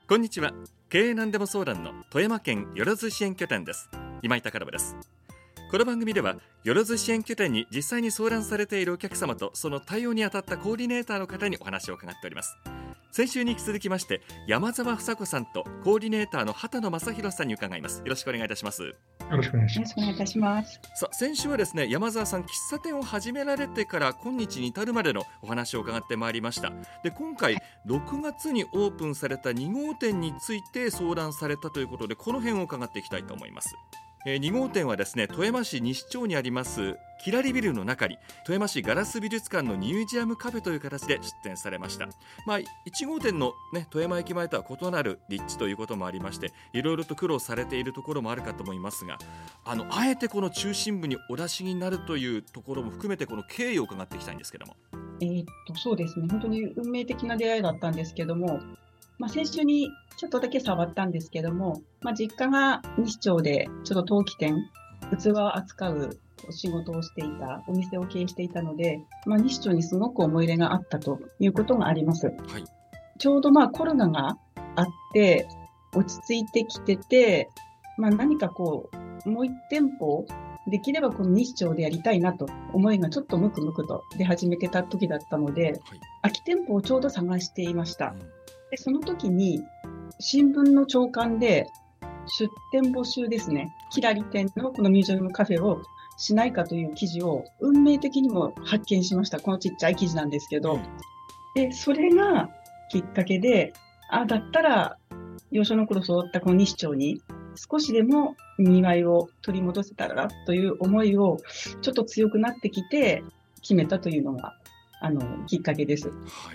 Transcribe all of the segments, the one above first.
こんにちは。経営なんでも相談の富山県よろず支援拠点です。今井隆信です。この番組ではよろず支援拠点に実際に相談されているお客様とその対応に当たったコーディネーターの方にお話を伺っております。先週に引き続きまして山澤房子さんとコーディネーターの畑野正弘さんに伺います。よろしくお願いいたします。 よろしくお願いします。 よろしくお願いいたします。 さあ、先週はですね、山澤さん喫茶店を始められてから今日に至るまでのお話を伺ってまいりました。で、今回6月にオープンされた2号店について相談されたということで、この辺を伺っていきたいと思います。2号店はですね、富山市西町にありますキラリビルの中に富山市ガラス美術館のミュージアムカフェという形で出店されました。1号店の、富山駅前とは異なる立地ということもありまして、いろいろと苦労されているところもあるかと思いますが、あえてこの中心部にお出しになるというところも含めてこの経緯を伺っていきたいんですけども。 そうですね、本当に運命的な出会いだったんですけども、先週にちょっとだけ触ったんですけども、実家が西町でちょっと陶器店、器を扱う仕事をしていた、お店を経営していたので、西町にすごく思い入れがあったということがあります。はい、ちょうどコロナがあって落ち着いてきてて、何かもう一店舗できればこの西町でやりたいなと思いがちょっとムクムクと出始めてた時だったので、空き店舗をちょうど探していました。で、その時に新聞の朝刊で出店募集ですね、キラリ店のこのミュージアムカフェをしないかという記事を運命的にも発見しました。このちっちゃい記事なんですけど、でそれがきっかけで、だったら幼少の頃育ったこの西町に少しでもにぎわいを取り戻せたらという思いをちょっと強くなってきて決めたというのがきっかけです。 はい、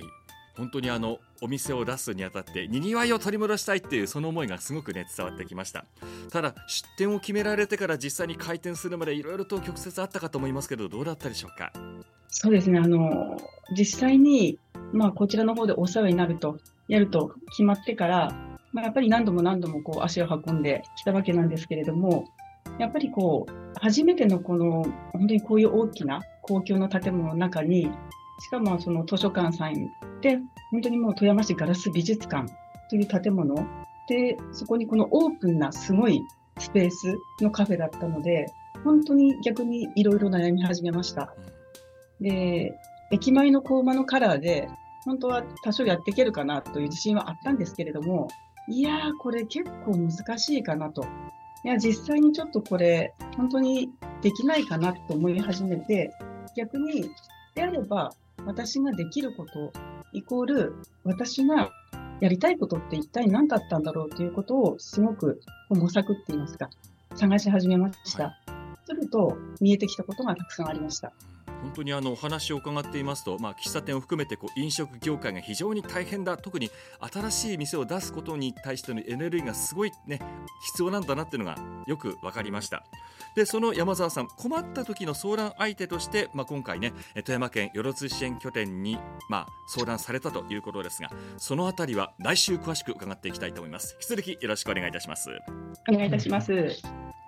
本当にお店を出すにあたってにぎわいを取り戻したいっていうその思いがすごくね伝わってきました。ただ出店を決められてから実際に開店するまでいろいろと曲折あったかと思いますけど、どうだったでしょうか？ そうですね、実際にこちらの方でお世話になるとやると決まってからやっぱり何度も足を運んできたわけなんですけれども、やっぱり初めての本当にこういう大きな公共の建物の中に、しかもその図書館さんで本当にもう富山市ガラス美術館という建物で、そこにこのオープンなすごいスペースのカフェだったので、本当に逆にいろいろ悩み始めました。で、駅前の小馬のカラーで本当は多少やっていけるかなという自信はあったんですけれども、これ結構難しいかなと。実際にちょっとこれ本当にできないかなと思い始めて、逆にであれば私ができることイコール私がやりたいことって一体何だったんだろうということをすごく模索って言いますか、探し始めました。すると見えてきたことがたくさんありました。 本当にお話を伺っていますと、喫茶店を含めて飲食業界が非常に大変だ、特に新しい店を出すことに対してのエネルギーがすごい必要なんだなっていうのがよく分かりました。で、その山澤さん、困った時の相談相手として、今回富山県よろず支援拠点に、相談されたということですが、そのあたりは来週詳しく伺っていきたいと思います。引き続きよろしくお願いいたします。 お願いいたします。